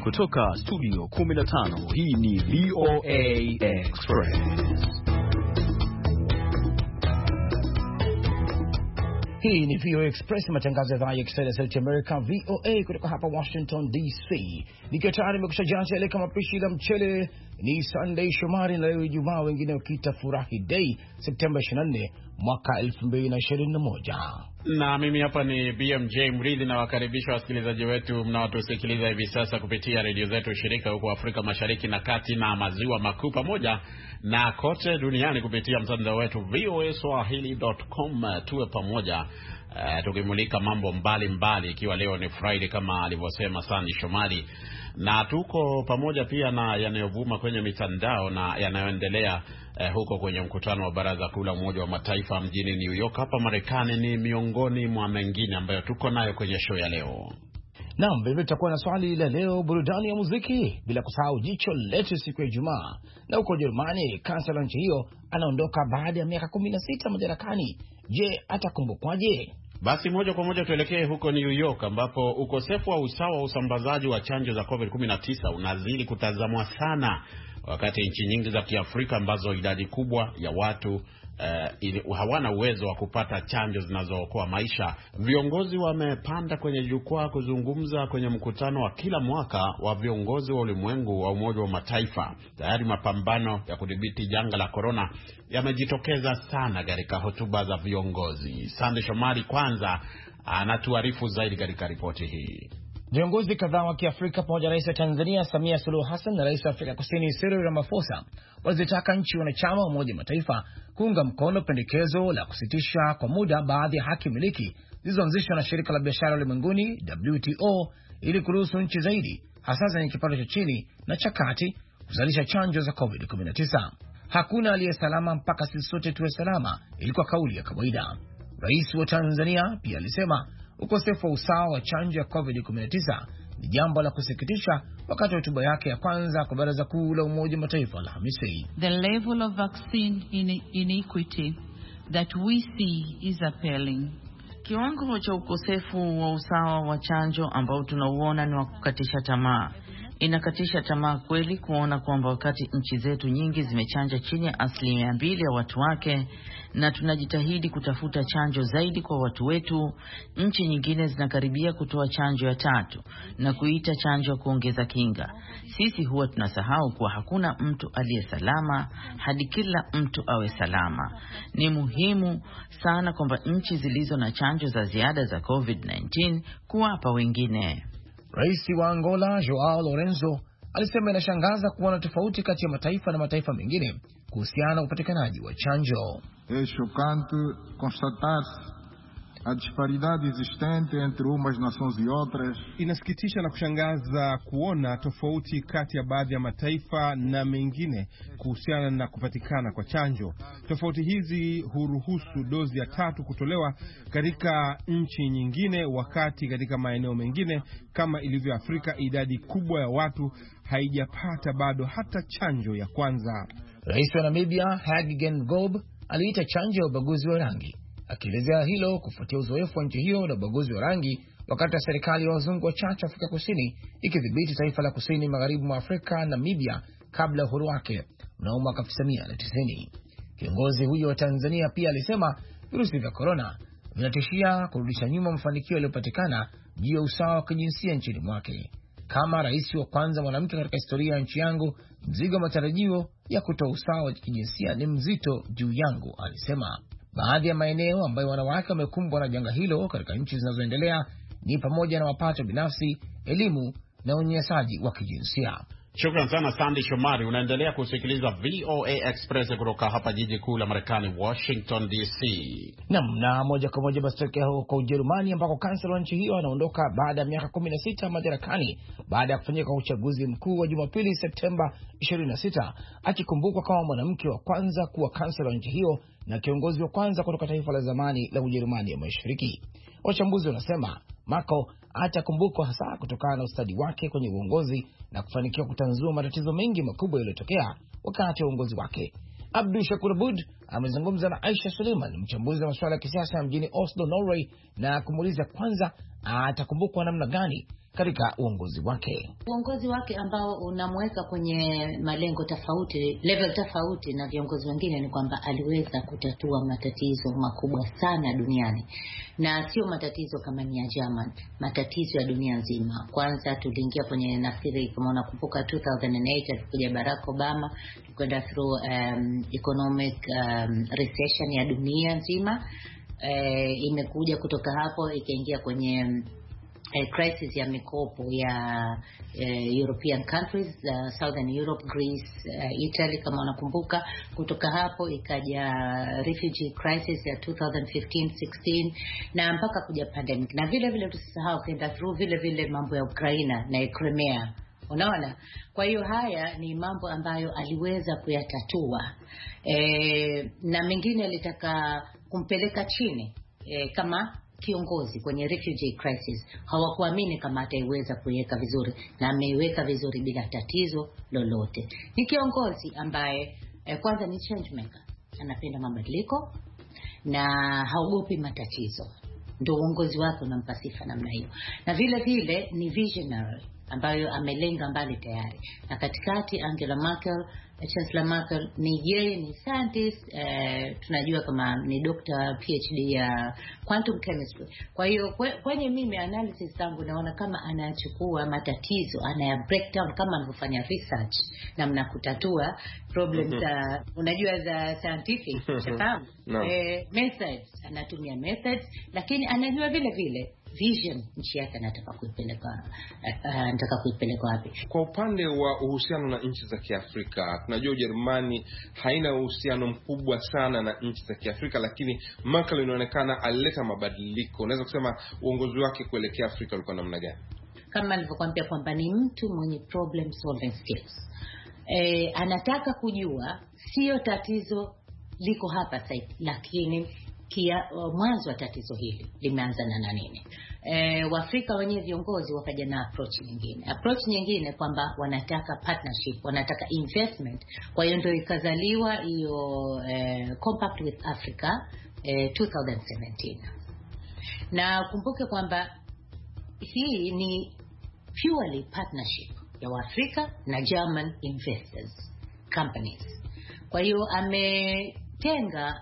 Kutoka studio 15 hii ni VOA Express. Hii ni VOA Express, matangazo ya idhaa ya Kiswahili ya Sauti ya Amerika, VOA kutoka hapa Washington DC. Nikiwa tayari nimekusha jaza ile kama pishi la mchele. Ni Sunday Shomari na leo Ijumaa, wengine wakiita Furahi Day, Septemba 24 mwaka 2021. Na mimi hapa ni BMJ Mridhi, na wakaribisha wasikilizaji wetu mnaotusikiliza hivi sasa kupitia redio zetu shirika huko Afrika Mashariki na Kati na Maziwa Makuu, pamoja na kote duniani kupitia mtandao wetu voaswahili.com. Tuwe pamoja tukimulika mambo mbalimbali, ikiwa leo ni Friday kama alivyosema Sandy Shomari, na tuko pamoja pia na yanayovuma kwenye mitandao na yanayoendelea huko kwenye mkutano wa Baraza Kuu la Umoja wa Mataifa mjini New York hapa Marekani. Ni miongoni mwa mengine ambayo tuko nayo kwenye show ya leo. Naam, vile tutakuwa na swali la leo, burudani ya muziki, bila kusahau jicho letu siku ya Ijumaa. Na huko Ujerumani, kansela nchi hiyo anaondoka baada ya miaka 16 madarakani. Je, atakumbukwaje? Basi moja kwa moja tuelekee huko New York, ambapo ukosefu wa usawa wa usambazaji wa chanjo za COVID-19 unazidi kutazamwa sana, wakati nchi nyingi za Kiafrika ambazo idadi kubwa ya watu hawana uwezo wa kupata chanjo zinazookoa maisha. Viongozi wamepanda kwenye jukwaa kuzungumza kwenye mkutano wa kila mwaka wa viongozi wa ulimwengu wa Umoja wa Mataifa. Tayari mapambano ya kudhibiti janga la corona yamejitokeza sana katika hotuba za viongozi. Sandy Shomari kwanza anatuarifu zaidi katika ripoti hii. Viongozi kadhaa wa Kiafrika pamoja na Rais wa Tanzania Samia Suluhu Hassan na Rais wa Afrika Kusini Cyril Ramaphosa walizitaka nchi wanachama wa Umoja wa Mataifa kuunga mkono pendekezo la kusitisha kwa muda baadhi ya haki miliki zilizoanzishwa na Shirika la Biashara Ulimwenguni WTO ili kuruhusu nchi zaidi, hasa zenye kipato cha chini na cha kati, kuzalisha chanjo za COVID-19. Hakuna aliye salama mpaka sisi sote tuwe salama, ilikuwa kauli ya kawaida. Rais wa Tanzania pia alisema ukosefu wa usawa wa chanjo ya COVID-19 ni jambo la kusikitisha, wakati wa hotuba yake ya kwanza kwa Baraza Kuu la Umoja wa Mataifa Alhamisi. The level of vaccine inequity that we see is appalling. Kiwango cha ukosefu wa usawa wa chanjo ambao tunauona ni wa kukatisha tamaa. Inakatisha tamaa kweli kuona kwamba wakati nchi zetu nyingi zimechanja chini ya 2% ya watu wake, na tunajitahidi kutafuta chanjo zaidi kwa watu wetu, nchi nyingine zinakaribia kutoa chanjo ya 3 na kuita chanjo ya kuongeza kinga. Sisi huwa tunasahau kuwa hakuna mtu aliye salama hadi kila mtu awe salama. Ni muhimu sana kwamba nchi zilizo na chanjo za ziada za COVID-19 kuwapa wengine. Rais wa Angola Joao Lourenço alisema inashangaza kuona tofauti kati ya mataifa na mataifa mengine kuhusiana na upatikanaji wa chanjo. É chocante constatar a disparidade existente entre umas nações e outras. Inasikitisha na kushangaza kuona tofauti kati ya baadhi ya mataifa na mengine kuhusiana na kupatikana kwa chanjo. Tofauti hizi huruhusu dozi ya 3 kutolewa katika nchi nyingine, wakati katika maeneo mengine kama ilivyo Afrika idadi kubwa ya watu haijapata bado hata chanjo ya kwanza. Rais wa Namibia Hage Geingob aliita chanjo ya ubaguzi wa rangi, akielezea hilo kufuatia uzoefu wa nchi hiyo na ubaguzi wa rangi wakati wa serikali ya wazungu wachache Afrika Kusini ikidhibiti taifa la kusini magharibi mwa Afrika, Namibia, kabla uhuru wake mnamo mwaka 1990. Kiongozi huyo wa Tanzania pia alisema virusi vya corona vinatishia kurudisha nyuma mafanikio yaliyopatikana juu ya usawa wa kijinsia nchini mwake. Kama rais wa kwanza mwanamke katika historia ya nchi yangu, mzigo wa matarajio ya kutoa usawa wa kijinsia ni mzito juu yangu, alisema. Baadhi ya maeneo ambayo wanawake wamekumbwa na janga hilo katika nchi zinazoendelea ni pamoja na mapato binafsi, elimu na unyanyasaji wa kijinsia. Shukran sana Sandy Shomari. Unaendelea kusikiliza VOA Express kutoka hapa jiji kuu la Marekani, Washington DC. Na moja kwa moja basi tokea huko Ujerumani, ambako kansela wa nchi hiyo anaondoka baada ya miaka 16 madarakani baada ya kufanyika uchaguzi mkuu wa Jumapili Septemba 26, akikumbukwa kama mwanamke wa kwanza kuwa kansela wa nchi hiyo na kiongozi wa kwanza kutoka taifa la zamani la Ujerumani ya Mashariki. Wachambuzi wanasema Merkel atakumbukwa hasa kutokana na ustadi wake kwenye uongozi na kufanikiwa kutanzua matatizo mengi makubwa yaliyotokea wakati wa uongozi wake. Abdul Shakur Abud amezungumza na Aisha Suleiman, mchambuzi wa masuala ya kisiasa mjini Oslo, Norway, na kumuuliza kwanza atakumbukwa namna gani katika uongozi wake. Uongozi wake ambao unamweka kwenye malengo tofauti, level tofauti na viongozi wengine, ni kwamba aliweza kutatua matatizo makubwa sana duniani, na sio matatizo kama ni ya German, matatizo ya dunia nzima. Kwanza tuliingia kwenye, nafikiri kama unakumbuka 2008 alikuja Barack Obama, tukwenda through economic recession ya dunia nzima. Imekuja kutoka hapo ikaingia kwenye crisis ya mikopo ya European countries, Southern Europe, Greece, Italy kama unakumbuka. Kutoka hapo ikaja refugee crisis ya 2015-16 na mpaka kuja pandemic. Na vile vile tusisahau kwenda through vile vile mambo ya Ukraina na Crimea. Unaona? Kwa hiyo haya ni mambo ambayo aliweza kuyatatua. Na mengine alitaka kumpeleka chini kama kiongozi kwenye refugee crisis. Hawakuamini kama ataiweza kuiweka vizuri, na ameiweka vizuri bila tatizo lolote. Ni kiongozi ambaye kwanza ni change maker, anapenda mabadiliko na haogopi matatizo. Ndio uongozi wake unampa sifa namna hiyo. Na vile vile ni visionary ambayo amelenga mbali tayari. Na katikati Angela Merkel, Chancellor Merkel, ni yeye ni scientist, tunajua kama ni doctor PhD ya quantum chemistry. Kwa hiyo kwenye mimi analysis zangu naona kama anachukua matatizo, anaya breakdown kama anavyofanya research na mnakutatua problems unajua za scientific, sababu methods, anatumia methods, lakini anajua vile vile vision nchi yake anataka kuipeleka wapi. Kwa upande wa uhusiano na nchi za Kiafrika, tunajua Ujerumani haina uhusiano mkubwa sana na nchi za Kiafrika, lakini Merkel inaonekana alileta mabadiliko. Unaweza kusema uongozi wake kuelekea Afrika ulikuwa namna gani? Kama nilivyokuambia kwamba ni mtu mwenye problem solving skills. Anataka kujua sio tatizo liko hapa sasa, lakini mwanzo wa tatizo hili limeanza na nini. Waafrika wenyewe viongozi wakaja na approach nyingine kwamba wanataka partnership, wanataka investment. Kwa hiyo ndio ikazaliwa hiyo Compact with Africa 2017. Na kumbuke kwamba hii ni purely partnership ya Waafrika na German investors companies. Kwa hiyo ametenga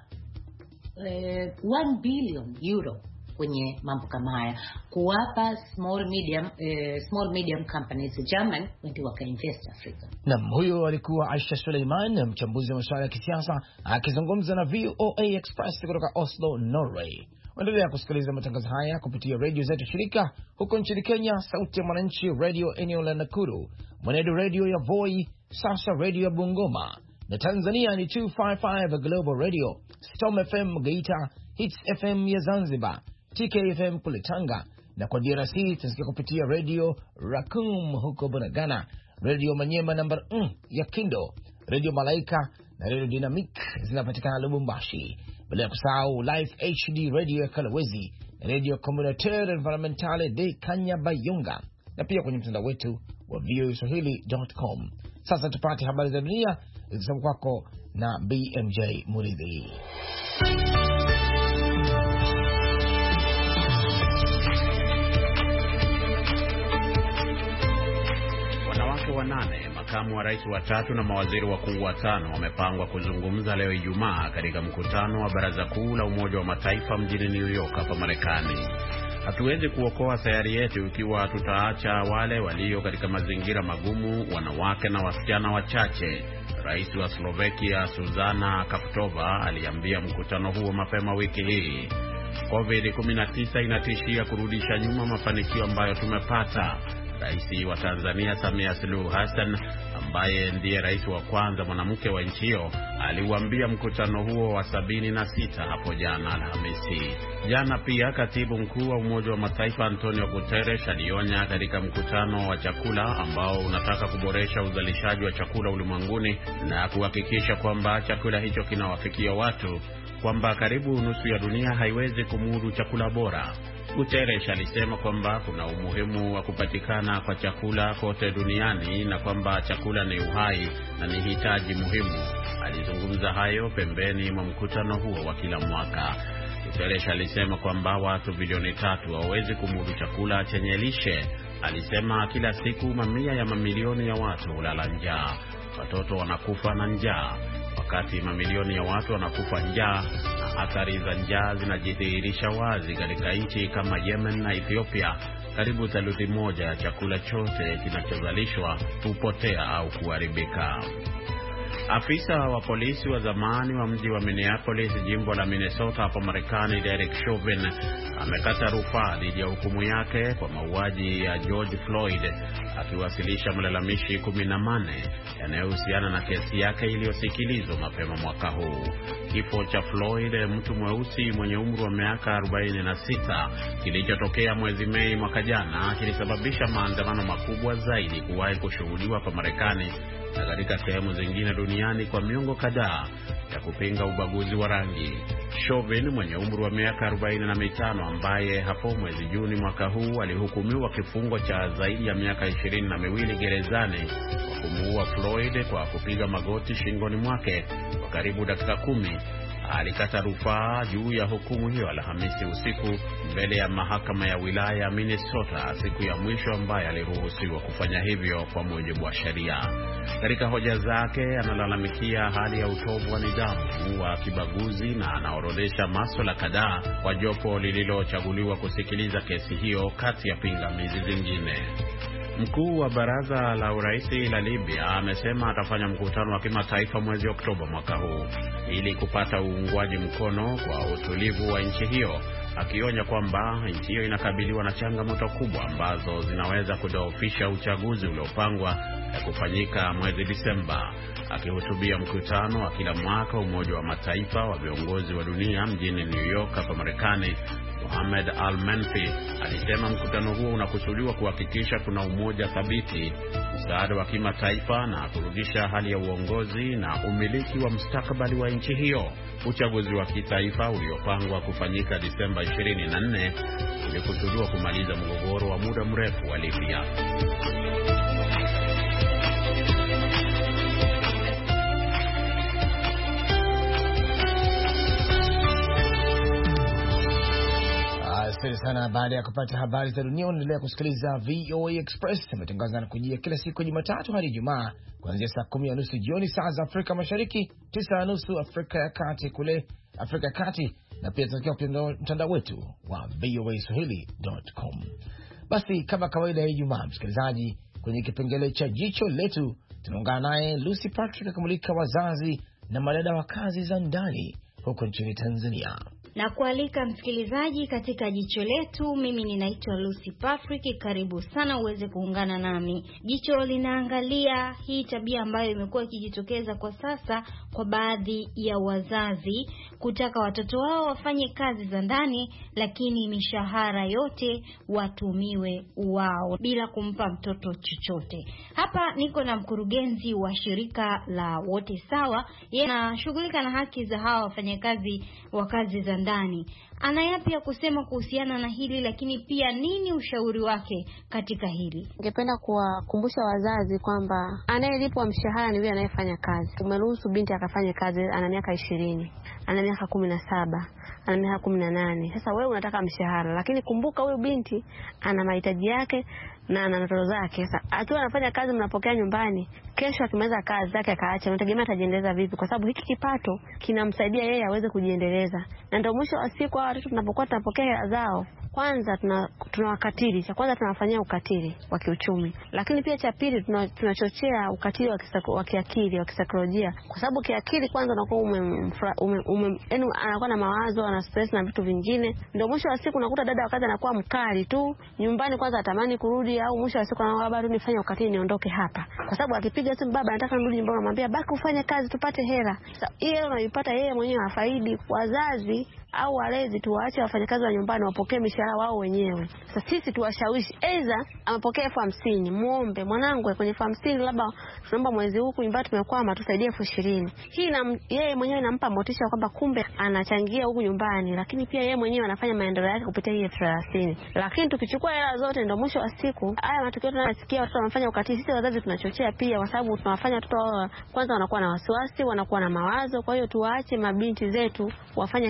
1 billion euro kwenye mambo kama haya kuwapa small medium companies German ndio wakainvest Afrika. Naam, huyo alikuwa Aisha Suleiman, mchambuzi wa masuala ya kisiasa akizungumza na VOA Express kutoka Oslo, Norway. Endelea kusikiliza matangazo haya kupitia radio zetu shirika huko nchini Kenya, Sauti ya Mwananchi Radio eneo la Nakuru, Mwenedu Radio ya Voi, Sasa Radio ya Bungoma, na Tanzania ni 255 Global Radio, Storm FM Geita, Hits FM ya Zanzibar, TKFM kule Tanga, na kwa DRC tunasikia kupitia Radio Raccoon huko Bunagana, Radio Manyema namba ya Kindo, Radio Malaika na Radio Dynamic zinapatikana Lubumbashi, bila ya kusahau Live HD Radio ya Kalawezi, Radio Communautaire Environmentale de Kanyabayonga, na pia kwenye mtandao wetu wa voaswahili.com. Sasa tupate habari za dunia zikisoma kwako na BMJ Muridhi. Wanawake 8, makamu wa rais 3 na mawaziri wakuu 5 wamepangwa kuzungumza leo Ijumaa katika mkutano wa Baraza Kuu la Umoja wa Mataifa mjini New York hapa Marekani. Hatuwezi kuokoa sayari yetu ikiwa tutaacha wale walio katika mazingira magumu, wanawake na wasichana wachache, Rais wa Slovakia Zuzana Kaputova aliambia mkutano huo mapema wiki hii. COVID-19 inatishia kurudisha nyuma mafanikio ambayo tumepata. Rais wa Tanzania Samia Suluhu Hassan, ambaye ndiye rais wa kwanza mwanamke wa nchi hiyo, aliuambia mkutano huo wa 76 hapo jana Alhamisi. Jana pia katibu mkuu wa Umoja wa Mataifa Antonio Guterres alionya katika mkutano wa chakula ambao unataka kuboresha uzalishaji wa chakula ulimwenguni na kuhakikisha kwamba chakula hicho kinawafikia watu, kwamba karibu nusu ya dunia haiwezi kumudu chakula bora. Guterres alisema kwamba kuna umuhimu wa kupatikana kwa chakula kote duniani na kwamba chakula ni uhai na ni hitaji muhimu. Alizungumza hayo pembeni mwa mkutano huo wa kila mwaka. Guterres alisema kwamba watu bilioni 3 hawawezi kumudu chakula chenye lishe. Alisema kila siku mamia ya mamilioni ya watu hulala njaa. Watoto wanakufa na njaa. Wakati mamilioni ya watu wanakufa njaa, na athari za njaa zinajidhihirisha wazi katika nchi kama Yemen na Ethiopia, karibu theluthi moja ya chakula chote kinachozalishwa hupotea au kuharibika. Afisa wa polisi wa zamani wa mji wa Minneapolis, jimbo la Minnesota hapa Marekani, Derek Chauvin amekata rufaa dhidi ya hukumu yake kwa mauaji ya George Floyd, akiwasilisha malalamishi 14 yanayohusiana na kesi yake iliyosikilizwa mapema mwaka huu. Kifo cha Floyd, mtu mweusi mwenye umri wa miaka 46, kilichotokea mwezi Mei mwaka jana, kilisababisha maandamano makubwa zaidi kuwahi kushuhudiwa hapa Marekani na katika sehemu zingine duniani kwa miongo kadhaa, ya kupinga ubaguzi wa rangi. Chauvin mwenye umri wa miaka 45, ambaye hapo mwezi Juni mwaka huu alihukumiwa kifungo cha zaidi ya miaka 22 gerezani kwa kumuua Floyd kwa kupiga magoti shingoni mwake kwa karibu dakika 10, alikata rufaa juu ya hukumu hiyo Alhamisi usiku mbele ya mahakama ya wilaya ya Minnesota, siku ya mwisho ambaye aliruhusiwa kufanya hivyo kwa mujibu wa sheria. Katika hoja zake analalamikia hali ya utovu wa nidhamu wa kibaguzi na anaorodhesha masuala kadhaa kwa jopo lililochaguliwa kusikiliza kesi hiyo kati ya pingamizi zingine. Mkuu wa baraza la uraisi la Libya amesema atafanya mkutano wa kimataifa mwezi Oktoba mwaka huu ili kupata uungwaji mkono kwa utulivu wa nchi hiyo, akionya kwamba nchi hiyo inakabiliwa na changamoto kubwa ambazo zinaweza kudhoofisha uchaguzi uliopangwa kufanyika mwezi Disemba. Akihutubia mkutano wa kila mwaka Umoja wa Mataifa wa viongozi wa dunia mjini New York hapa Marekani, Mohamed Al-Menfi alisema mkutano huo unakusudiwa kuhakikisha kuna umoja thabiti, msaada wa kimataifa na kurudisha hali ya uongozi na umiliki wa mustakabali wa nchi hiyo. Uchaguzi wa kitaifa uliopangwa kufanyika Disemba 24 ulikusudiwa kumaliza mgogoro wa muda mrefu wa Libya. Asante sana. Baada ya kupata habari za dunia, unaendelea kusikiliza VOA Express. Tumetangaza na kujia kila siku Jumatatu hadi Ijumaa kuanzia saa 10:30 jioni saa za Afrika Mashariki, 9:30 Afrika ya Kati, kule Afrika ya Kati, na pia tunatokea kwenye mtandao wetu wa voaswahili.com. Basi kama kawaida ya Ijumaa, msikilizaji, kwenye kipengele cha jicho letu tunaungana naye Lucy Patrick akamulika wazazi na madada wa kazi za ndani huko nchini Tanzania. Na kualika msikilizaji katika jicho letu. Mimi ninaitwa Lucy Patrick, karibu sana uweze kuungana nami. Jicho linaangalia hii tabia ambayo imekuwa ikijitokeza kwa sasa kwa baadhi ya wazazi kutaka watoto wao wafanye kazi za ndani, lakini mishahara yote watumiwe wao bila kumpa mtoto chochote. Hapa niko na mkurugenzi wa shirika la Wote Sawa, yeye anashughulika na haki za hawa wafanyakazi wa kazi za ndani. Ana yapi ya kusema kuhusiana na hili, lakini pia nini ushauri wake katika hili? Ningependa kuwakumbusha wazazi kwamba anayelipwa mshahara ni yule anayefanya kazi. Umeruhusu binti akafanye kazi, ana miaka 20, ana miaka 17, ana miaka 18. Sasa wewe unataka mshahara, lakini kumbuka huyu binti ana mahitaji yake na ana ndoto zake. Sasa akiwa anafanya kazi mnapokea nyumbani, kesho akimaliza kazi zake akaacha, unategemea atajiendeleza vipi? Kwa sababu hiki kipato kinamsaidia yeye aweze kujiendeleza. Na ndio mwisho wa siku watoto tunapokuwa tunapokea hela zao, kwanza tunawakatili. Cha kwanza tunawafanyia ukatili wa kiuchumi, lakini pia cha pili tunachochea ukatili wa kiakili, wa kisaikolojia. Kwa sababu kiakili kwanza unakuwa yaani anakuwa na mawazo, ana stress na vitu vingine. Ndio mwisho wa siku unakuta dada wakati anakuwa mkali tu nyumbani, kwanza atamani kurudi, au mwisho wa siku anaomba baba nifanye ukatili niondoke hapa. Kwa sababu akipiga simu, baba nataka nirudi nyumbani, anamwambia baki ufanye kazi tupate hela. Sasa hiyo unaipata yeye mwenyewe afaidi. Wazazi au walezi tuwaache wafanyakazi wa nyumbani wapokee mishahara wao wenyewe. Sasa sisi tuwashawishi, aidha amepokea 50,000, muombe mwanangu kwenye 50,000 labda tunaomba mwezi huu nyumbani tumekwama tusaidie 20,000. Hii yeye mwenyewe inampa motisha kwamba kumbe anachangia huku nyumbani, lakini pia yeye mwenyewe anafanya maendeleo yake kupitia hiyo 30,000. Lakini tukichukua hela zote, ndio mwisho wa siku haya matukio tunayasikia watoto wanafanya ukatili. Sisi wazazi tunachochea pia, kwa sababu tunawafanya watoto kwanza wanakuwa na wasiwasi, wanakuwa na mawazo. Kwa hiyo tuwaache mabinti zetu wafanye kazi katika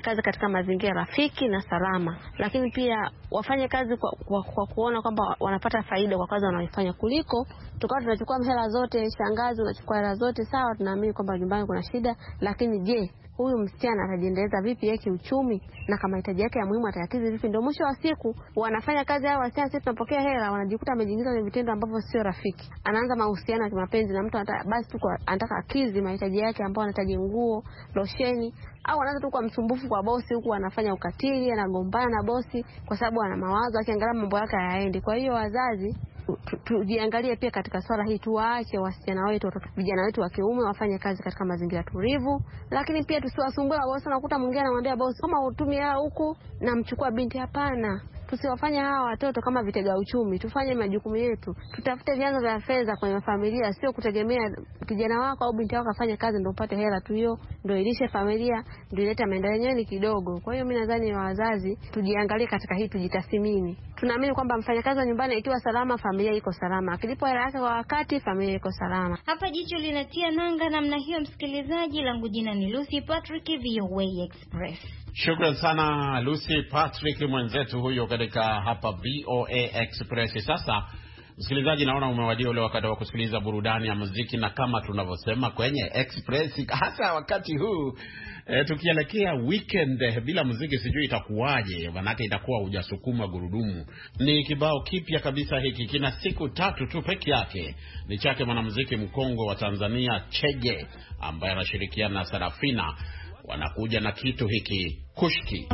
katika mazingira rafiki na salama, lakini pia wafanye kazi kwa kuona kwamba wanapata faida kwa kazi wanayoifanya, kuliko tukawa tunachukua hela zote, shangazi unachukua hela zote. Sawa, tunaamini kwamba nyumbani kuna shida, lakini je, huyu msichana atajiendeleza vipi yake uchumi, na kama mahitaji yake ya muhimu atayakizi vipi? Ndio mwisho wa siku wanafanya kazi hao wasichana, sisi tunapokea hela, wanajikuta wamejiingiza kwenye vitendo ambavyo sio rafiki. Anaanza mahusiano ya kimapenzi na mtu basi tu anataka akizi mahitaji yake, ambao anahitaji nguo, losheni, au anaanza tu kwa msumbufu kwa bosi, huku anafanya ukatili, anagombana na bosi kwa sababu ana mawazo, akiangalia mambo yake hayaendi. Kwa hiyo wazazi tujiangalie pia katika swala hii, tuwaache wasichana wetu, vijana wetu wa kiume wafanye kazi katika mazingira tulivu, lakini pia tusiwasumbue bosi. Unakuta mwingine anamwambia bosi, kama utumie hela huku na mchukua binti. Hapana, tusiwafanye hawa watoto kama vitega uchumi. Tufanye majukumu yetu, tutafute vyanzo vya fedha kwenye familia, sio kutegemea kijana wako au binti wako afanye kazi ndio upate hela tu. Hiyo ndio ilishe familia, ndio ileta maendeleo ni kidogo. Kwa hiyo mimi nadhani wazazi tujiangalie katika hii, tujitathmini. Tunaamini kwamba mfanyakazi wa nyumbani ikiwa salama, familia iko salama. Akilipo hela yake kwa wakati, familia iko salama. Hapa jicho linatia nanga namna hiyo, msikilizaji. Langu jina ni Lucy Patrick, VOA Express. Shukran sana Lucy Patrick, mwenzetu huyo katika hapa VOA Express. Sasa msikilizaji, naona umewadia ule wakati wa kusikiliza burudani ya muziki, na kama tunavyosema kwenye Express, hasa wakati huu tukielekea weekend, bila muziki sijui itakuwaje, manake itakuwa hujasukuma gurudumu. Ni kibao kipya kabisa hiki, kina siku 3 tu peke yake. Ni chake mwanamuziki mkongo wa Tanzania Chege, ambaye anashirikiana na Sarafina. Wanakuja na kitu hiki, Kushki.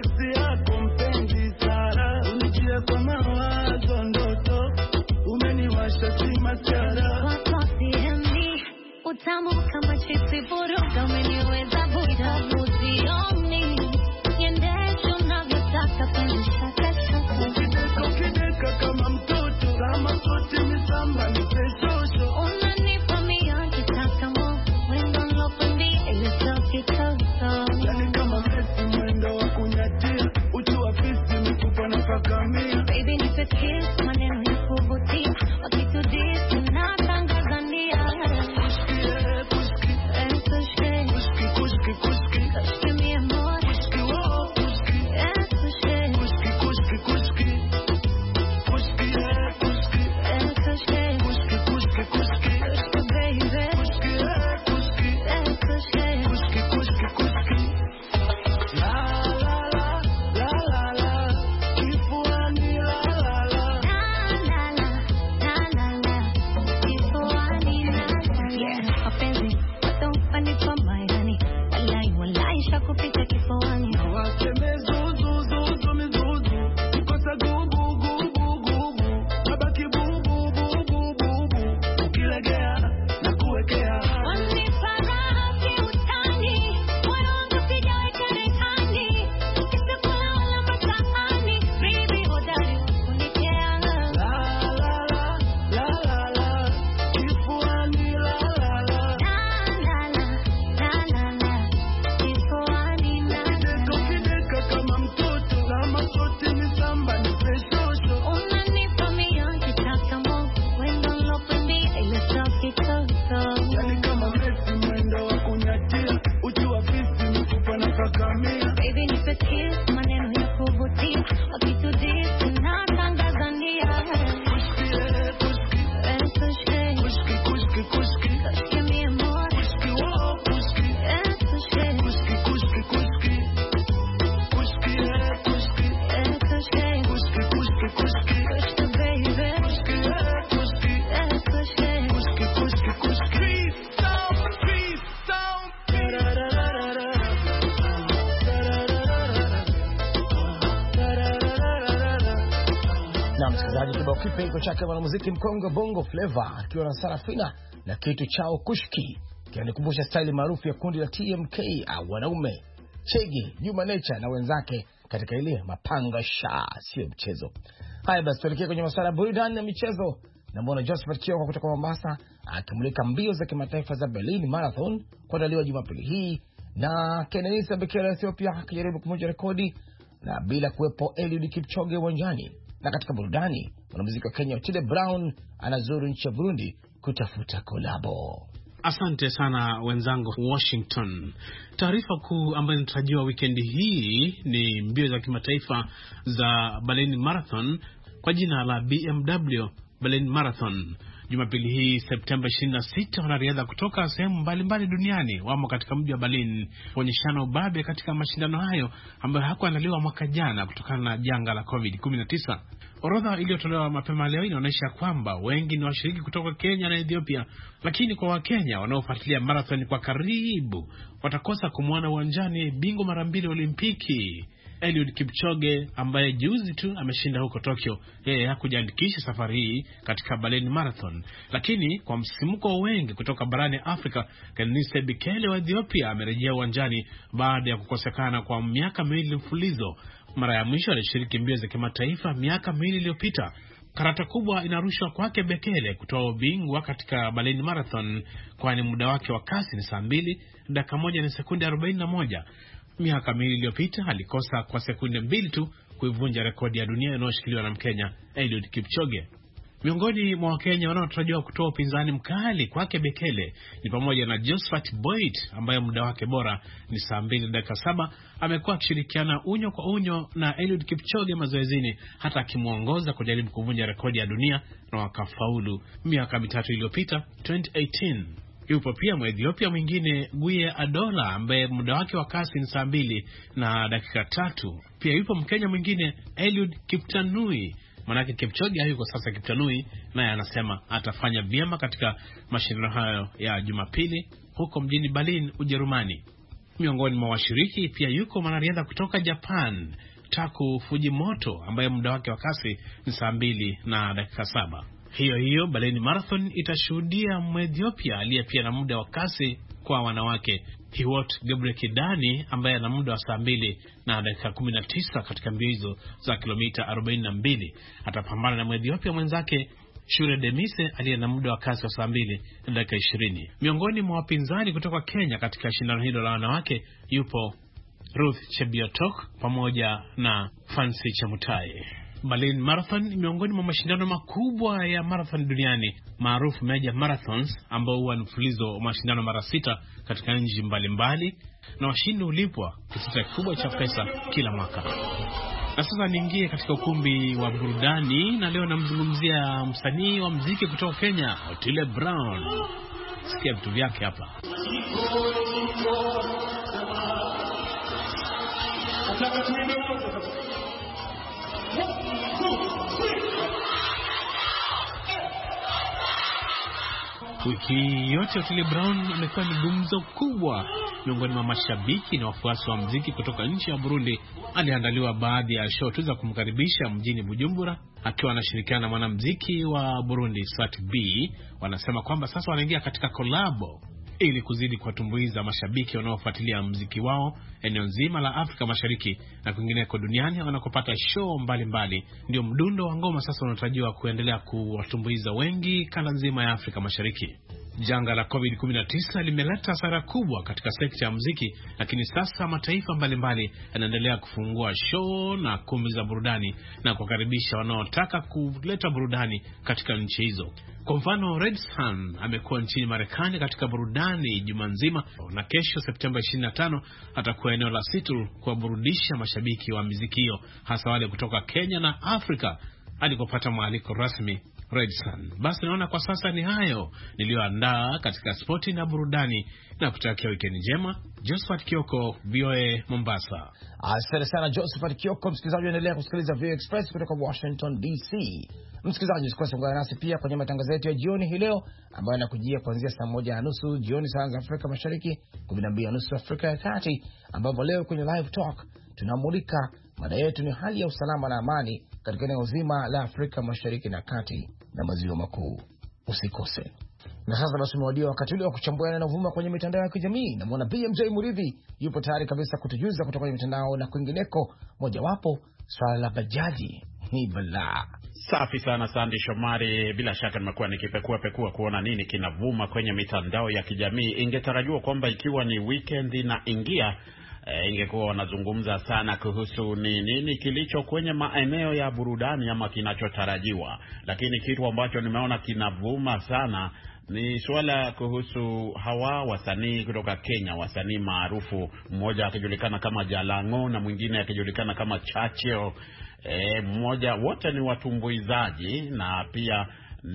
Utamu kama chipsi buruga, umeniweza buda buzioni. Yendesho unavyotaka penye shaka shaka. Ukideka kama mtoto, kama kote misamba ni pesosho. Unanipa mia kitaka mo, wendo nlopendi ile soki toso. Yani kama mesi mwendo wa kunyatia, uchu wa fisi mikupa na kakamia. Baby nipe kiss, maneno ya kuvutia, wakitu disi na tangazania. Kibao kipe chake mwanamuziki mkongo Bongo Flava akiwa na Sarafina na kitu chao Kushki, kinanikumbusha style maarufu ya kundi la TMK au wanaume Chege, Juma Nature na wenzake katika ile mapanga sha, sio mchezo. Haya basi, tuelekee kwenye masuala burudani na michezo. Na mbona Josephat Kioko kutoka Mombasa akimulika mbio za kimataifa za Berlin Marathon kuandaliwa Jumapili hii, na Kenenisa Bekele Ethiopia akijaribu kumoja rekodi na bila kuwepo Eliud Kipchoge uwanjani. Na katika burudani, mwanamuziki wa Kenya Otile Brown anazuru nchi ya Burundi kutafuta kolabo. Asante sana wenzangu Washington. Taarifa kuu ambayo inatarajiwa weekend hii ni mbio za kimataifa za Berlin Marathon kwa jina la BMW Berlin Marathon. Jumapili hii Septemba 26, wanariadha kutoka sehemu mbalimbali duniani wamo katika mji wa Berlin kuonyeshana ubabe katika mashindano hayo ambayo hakuandaliwa mwaka jana kutokana na janga la COVID-19. Orodha iliyotolewa mapema leo inaonyesha kwamba wengi ni washiriki kutoka Kenya na Ethiopia, lakini kwa Wakenya wanaofuatilia marathon kwa karibu watakosa kumwona uwanjani bingwa mara 2 Olimpiki Eliud Kipchoge ambaye juzi tu ameshinda huko Tokyo. Yeye hakujiandikisha safari hii katika Berlin Marathon, lakini kwa msimuko wengi kutoka barani Afrika, Kenenisa Bekele wa Ethiopia amerejea uwanjani baada ya kukosekana kwa miaka 2 mfululizo. Mara ya mwisho alishiriki mbio za kimataifa miaka 2 iliyopita. Karata kubwa inarushwa kwake Bekele kutoa ubingwa katika Berlin Marathon, kwani muda wake wa kasi ni saa 2 dakika 1 na sekunde 41. Miaka 2 iliyopita alikosa kwa sekunde 2 tu kuivunja rekodi ya dunia inayoshikiliwa na Mkenya Eliud Kipchoge. Miongoni mwa Wakenya wanaotarajiwa kutoa upinzani mkali kwake Bekele ni pamoja na Josephat Boyd ambaye muda wake bora ni saa 2 dakika 7. Amekuwa akishirikiana unyo kwa unyo na Eliud Kipchoge mazoezini, hata akimuongoza kujaribu kuvunja rekodi ya dunia na wakafaulu miaka 3 iliyopita 2018. Yupo pia Mwethiopia mwingine Guye Adola ambaye muda wake wa kasi ni saa 2 na dakika 3. Pia yupo Mkenya mwingine Eliud Kiptanui. Manake Kipchoge hayuko sasa Kiptanui, naye anasema atafanya vyema katika mashindano hayo ya Jumapili huko mjini Berlin, Ujerumani. Miongoni mwa washiriki pia yuko mwanariadha kutoka Japan Taku Fujimoto ambaye muda wake wa kasi ni saa 2 na dakika 7. Hiyo Berlin Marathon itashuhudia Mwethiopia aliye pia na muda wa kasi kwa wanawake Hiwot Gebrekidani ambaye ana muda wa saa 2 na dakika 19 katika mbio hizo za kilomita 42. Atapambana na Mwethiopia mwenzake Shure Demise aliye na muda wa kasi wa saa 2 na dakika 20. Miongoni mwa wapinzani kutoka Kenya katika shindano hilo la wanawake yupo Ruth Chebiotok pamoja na Fancy Chemutai. Berlin Marathon ni miongoni mwa mashindano makubwa ya marathon duniani maarufu major marathons, ambao huwa mfululizo wa mashindano mara 6 katika nchi mbalimbali, na washindi hulipwa kitita kikubwa cha pesa kila mwaka. Na sasa niingie katika ukumbi wa burudani, na leo namzungumzia msanii wa muziki kutoka Kenya Otile Brown. Sikia vitu vyake hapa. Wiki yote Otile Brown amekuwa ni gumzo kubwa miongoni mwa mashabiki na wafuasi wa muziki kutoka nchi ya Burundi. Aliandaliwa baadhi ya show za kumkaribisha mjini Bujumbura akiwa anashirikiana na mwanamuziki wa Burundi Swat B. Wanasema kwamba sasa wanaingia katika kolabo ili kuzidi kuwatumbuiza mashabiki wanaofuatilia muziki wao eneo nzima la Afrika Mashariki na kwingineko duniani wanakopata show mbalimbali. Ndio mdundo wa ngoma sasa unatarajiwa kuendelea kuwatumbuiza wengi kanda nzima ya Afrika Mashariki. Janga la COVID-19 limeleta hasara kubwa katika sekta ya muziki, lakini sasa mataifa mbalimbali yanaendelea kufungua show na kumbi za burudani na kukaribisha wanaotaka kuleta burudani katika nchi hizo. Kwa mfano, Red Sun amekuwa nchini Marekani katika burudani juma nzima, na kesho Septemba 25 atakuwa eneo la Seattle kuwaburudisha mashabiki wa muziki hiyo, hasa wale kutoka Kenya na Afrika alikopata mwaliko rasmi Red Sun. Basi naona kwa sasa ni hayo niliyoandaa katika spoti na burudani, na kutakia weekend njema. Josephat Kioko, VOA Mombasa. Asante sana Josephat Kioko. Msikilizaji, endelea kusikiliza VOA Express kutoka Washington DC. Msikilizaji, usikose kuungana nasi pia kwenye matangazo yetu ya jioni hii leo ambayo yanakujia kuanzia saa 1:30 jioni saa za Afrika Mashariki, 12:30 Afrika ya Kati, ambapo leo kwenye live talk tunamulika mada yetu ni hali ya usalama na amani katika eneo zima la Afrika Mashariki na Kati na Maziwa Makuu. Usikose. Na sasa basi umewadia wakati ule wa kuchambua yanayovuma kwenye mitandao ya kijamii. Na mwana BMJ Muridhi yupo tayari kabisa kutujuza kutoka kwenye mitandao na kwingineko. Mojawapo swala la bajaji ni balaa. Safi sana Sandy Shomari, bila shaka nimekuwa nikipekua kuona nini kinavuma kwenye mitandao ya kijamii. Ingetarajiwa kwamba ikiwa ni weekend na ingia ingekuwa wanazungumza sana kuhusu ni nini kilicho kwenye maeneo ya burudani ama kinachotarajiwa, lakini kitu ambacho nimeona kinavuma sana ni suala kuhusu hawa wasanii kutoka Kenya, wasanii maarufu, mmoja akijulikana kama Jalango na mwingine akijulikana kama Churchill. Mmoja, wote ni watumbuizaji na pia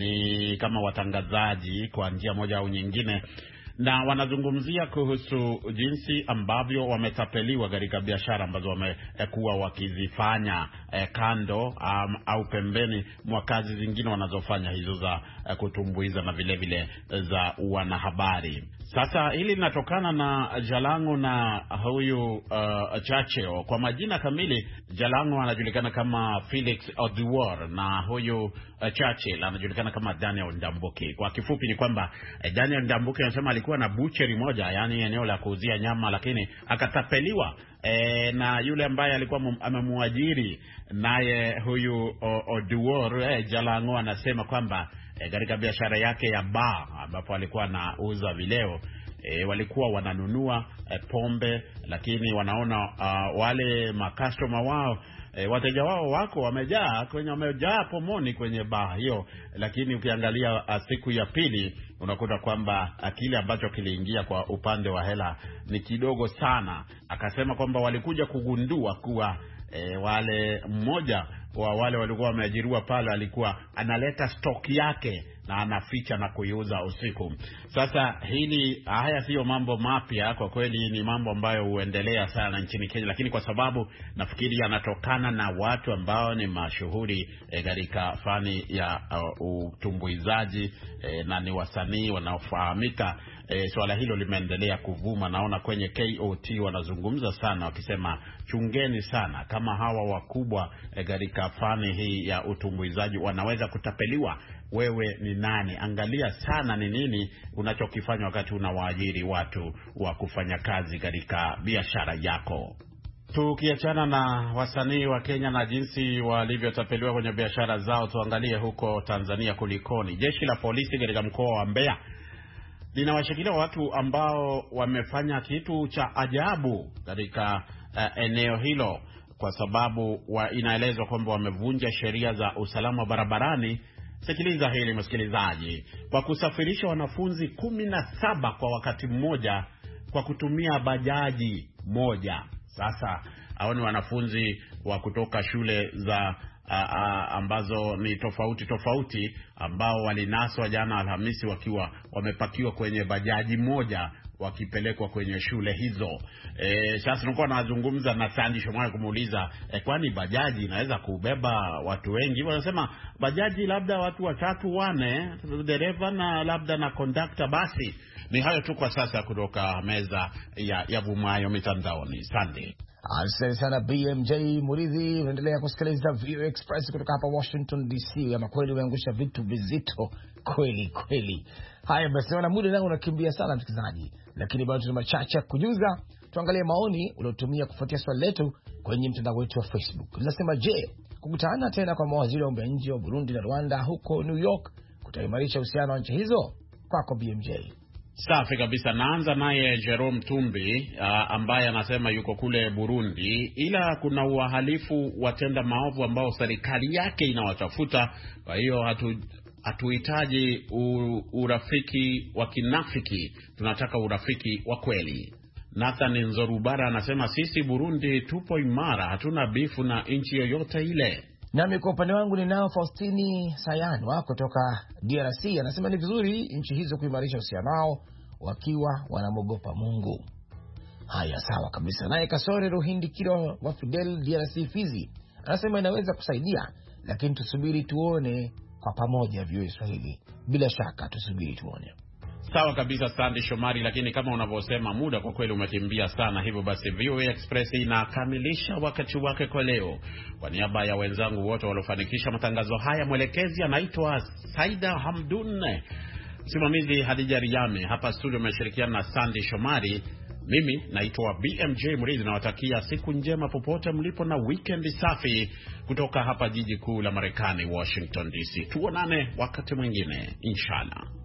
ni kama watangazaji kwa njia moja au nyingine, na wanazungumzia kuhusu jinsi ambavyo wametapeliwa katika biashara ambazo wamekuwa wakizifanya kando au pembeni mwa kazi zingine wanazofanya, hizo za kutumbuiza na vile vile za wanahabari. Sasa hili linatokana na Jalango na huyu Churchill. Kwa majina kamili, Jalango anajulikana kama Felix Oduor na huyu Churchill anajulikana kama Daniel Ndambuki. Kwa kifupi ni kwamba Daniel Ndambuki anasema alikuwa na butchery moja, yani eneo la kuuzia nyama, lakini akatapeliwa na yule ambaye alikuwa amemuajiri naye huyu Oduor. Jalango anasema kwamba katika biashara yake ya bar ambapo alikuwa anauza vileo, walikuwa wananunua pombe, lakini wanaona wale makastoma wao, wateja wao wako wamejaa pomoni kwenye bar hiyo, lakini ukiangalia siku ya pili unakuta kwamba kile ambacho kiliingia kwa upande wa hela ni kidogo sana. Akasema kwamba walikuja kugundua kuwa wale mmoja wa wale walikuwa wameajiriwa pale alikuwa analeta stock yake na anaficha na kuiuza usiku. Sasa haya sio mambo mapya kwa kweli, ni mambo ambayo huendelea sana nchini Kenya, lakini kwa sababu nafikiri yanatokana na watu ambao ni mashuhuri katika fani ya utumbuizaji na ni wasanii wanaofahamika, swala hilo limeendelea kuvuma. Naona kwenye KOT wanazungumza sana wakisema chungeni sana, kama hawa wakubwa katika fani hii ya utumbuizaji wanaweza kutapeliwa, wewe ni nani? Angalia sana ni nini unachokifanya wakati unawaajiri watu wa kufanya kazi katika biashara yako. Tukiachana na wasanii wa Kenya na jinsi walivyotapeliwa kwenye biashara zao, tuangalie huko Tanzania kulikoni. Jeshi la polisi katika mkoa wa Mbeya linawashikilia watu ambao wamefanya kitu cha ajabu katika eneo hilo, kwa sababu inaelezwa kwamba wamevunja sheria za usalama barabarani. Sikiliza hili msikilizaji, kwa kusafirisha wanafunzi 17 kwa wakati mmoja kwa kutumia bajaji moja. Sasa hao ni wanafunzi wa kutoka shule za ambazo ni tofauti ambao walinaswa jana Alhamisi wakiwa wamepakiwa kwenye bajaji moja wakipelekwa kwenye shule hizo. Sasa nilikuwa nazungumza na Sandy Shomari kumuuliza kwani bajaji inaweza kubeba watu wengi? Wanasema bajaji labda watu 3 4, dereva na labda na conductor. Basi ni hayo tu kwa sasa kutoka meza ya Vumayo mitandaoni. Sandy. Asante sana BMJ Muridhi. Unaendelea kusikiliza VOA Express kutoka hapa Washington DC. Ama kweli umeangusha vitu vizito kweli. Haya basi, wana muda nao unakimbia sana msikilizaji, lakini bado tuna machache kujuza. Tuangalie maoni uliotumia kufuatia swali letu kwenye mtandao wetu wa Facebook. Tunasema, je, kukutana tena kwa mawaziri wa mambo ya nje wa Burundi na Rwanda huko New York kutaimarisha uhusiano wa nchi hizo? Kwako BMJ. Safi kabisa. Naanza naye Jerome Tumbi ambaye anasema yuko kule Burundi, ila kuna uhalifu watenda maovu ambao serikali yake inawatafuta. Kwa hiyo hatuhitaji urafiki wa kinafiki, tunataka urafiki wa kweli. Nathan Nzorubara anasema sisi Burundi tupo imara, hatuna bifu na nchi yoyote ile. Nami kwa upande wangu ninao Faustini Sayanwa kutoka DRC, anasema ni vizuri nchi hizo kuimarisha uhusiano wao wakiwa wanamogopa Mungu. Haya, sawa kabisa. Naye Kasore Ruhindikiro wa Fidel DRC Fizi anasema inaweza kusaidia, lakini tusubiri tuone kwa pamoja. VOA Swahili, bila shaka tusubiri tuone. Sawa kabisa Sandy Shomari, lakini kama unavyosema muda kwa kweli umekimbia sana. Hivyo basi VOA Express inakamilisha wakati wake kwa leo. Kwa niaba ya wenzangu wote waliofanikisha matangazo haya, mwelekezi anaitwa Saida Hamdun, msimamizi Hadija Riyami, hapa studio umeshirikiana na Sandy Shomari. Mimi naitwa BMJ Murithi, nawatakia siku njema popote mlipo na weekend safi kutoka hapa jiji kuu la Marekani, Washington DC. Tuonane wakati mwingine inshallah.